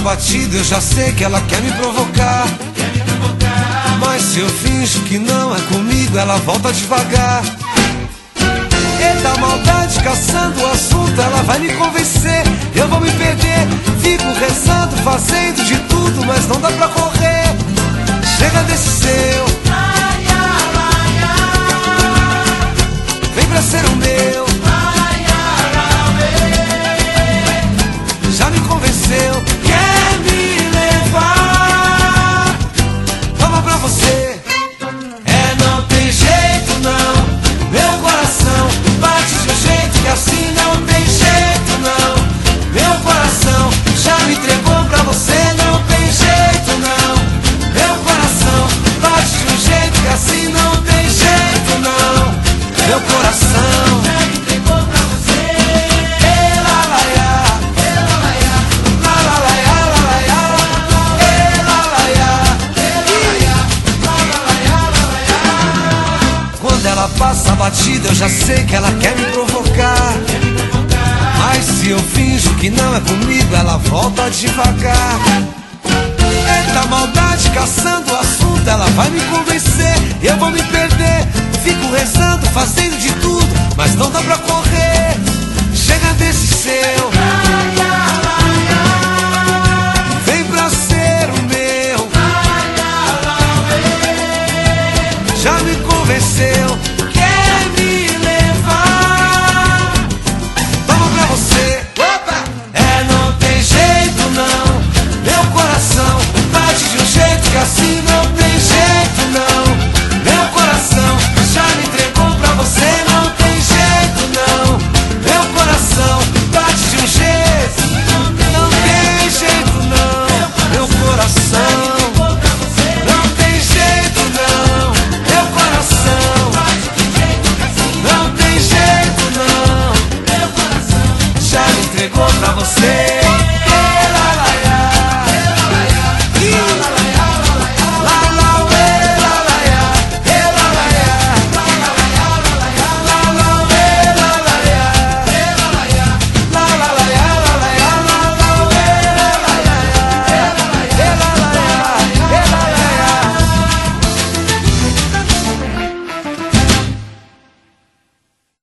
batida eu já sei que ela quer me provocar. Mas se eu finjo que não é comigo, ela volta devagar. Eita maldade, caçando o assunto, ela vai me convencer. Eu vou me perder, fico rezando, fazendo de tudo, mas não dá pra correr. Chega desse seu, vem pra ser o meu. Já me convenceu, quer me levar. Toma pra você. É, não tem jeito não, meu coração bate de um jeito que assim não tem jeito não. Meu coração já me entregou pra você, não tem jeito não. Meu coração bate de um jeito que assim não tem jeito não. Meu coração já me entregou pra você. Quando ela passa a batida eu já sei que ela quer me provocar. Mas se eu finjo que não é comigo, ela volta devagar. Eita maldade, caçando o assunto, ela vai me convencer. Eu vou me perder,